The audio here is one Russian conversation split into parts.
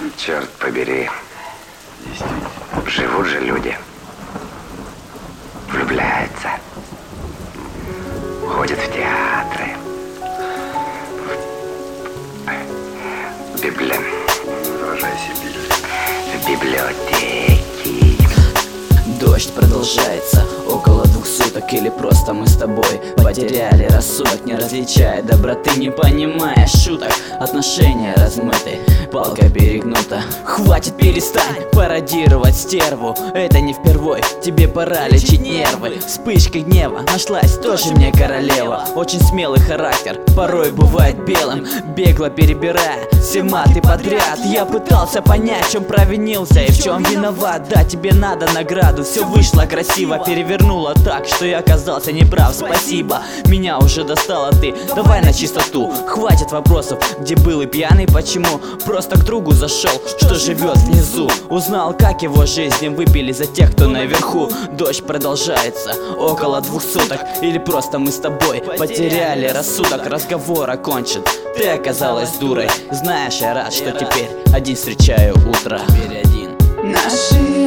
Черт побери. Живут же люди. Влюбляются. Ходят в театры. В библиотеки. Дождь продолжается около 2 суток. Или просто мы с тобой потеряли рассудок, не различая доброты, не понимая шуток. Отношения размыты, палка перегнута. Хватит, перестань пародировать стерву. Это не впервой, тебе пора лечить нервы. Вспышкой гнева нашлась тоже мне королева. Очень смелый характер, порой бывает белым. Бегло перебирая все маты подряд, я пытался понять, в чем провинился и в чем виноват. Да, тебе надо награду, все вышло красиво. Перевернула так, что я оказался неправ, спасибо. Меня уже достала ты, давай на чистоту. Хватит вопросов, где был и пьяный, почему. Просто к другу зашел, что живет внизу. Узнал, как его жизнь выпили за тех, кто наверху. Дождь продолжается около 2 суток. Или просто мы с тобой потеряли рассудок. Разговор окончен, ты оказалась дурой. Знаешь, я рад, что теперь один встречаю утро. Наши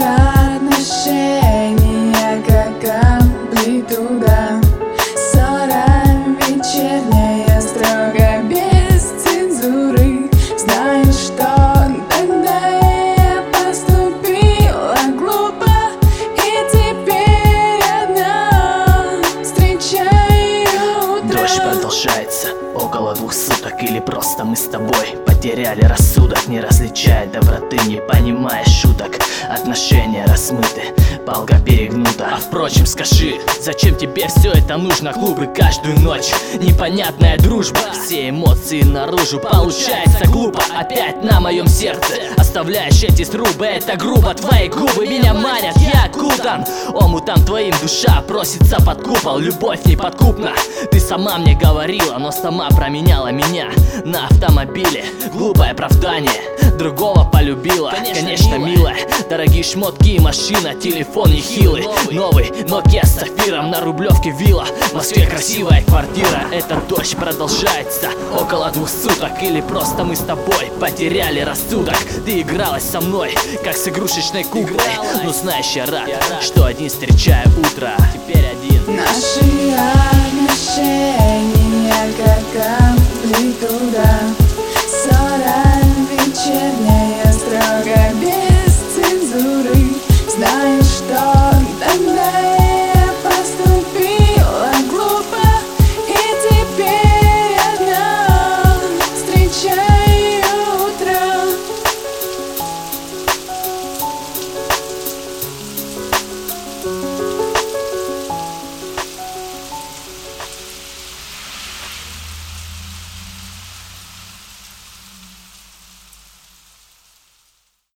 отношения как амплитуда, ссора вечерняя, строго без цензуры. Знаешь, что тогда я поступила глупо, и теперь одна встречаю утро. Дождь продолжается около 2 суток. Или просто мы с тобой потеряли рассудок, не различая доброты, не понимая шуток. Отношения размыты, палка перегнута. А впрочем, скажи, зачем тебе все это нужно? Клубы каждую ночь, непонятная дружба, все эмоции наружу. Получается глупо, опять на моем сердце оставляешь эти срубы. Это грубо, твои губы меня манят, я окутан омутом твоим, душа просится под купол. Любовь неподкупна, ты сама мне говорила, но сама променяла меня на автомобиле. Глупое оправдание, другого полюбила. Конечно, милая, дорогие шмотки и машина, телефон нехилый. Новый Nokia с сапфиром, на Рублевке вилла, в Москве красивая квартира. Этот дождь продолжается около 2 суток. Или просто мы с тобой потеряли рассудок. Ты игралась со мной, как с игрушечной куклой. Но знаешь, я рад, что один встречаю утро. Теперь один. Наши отношения как амплитуда,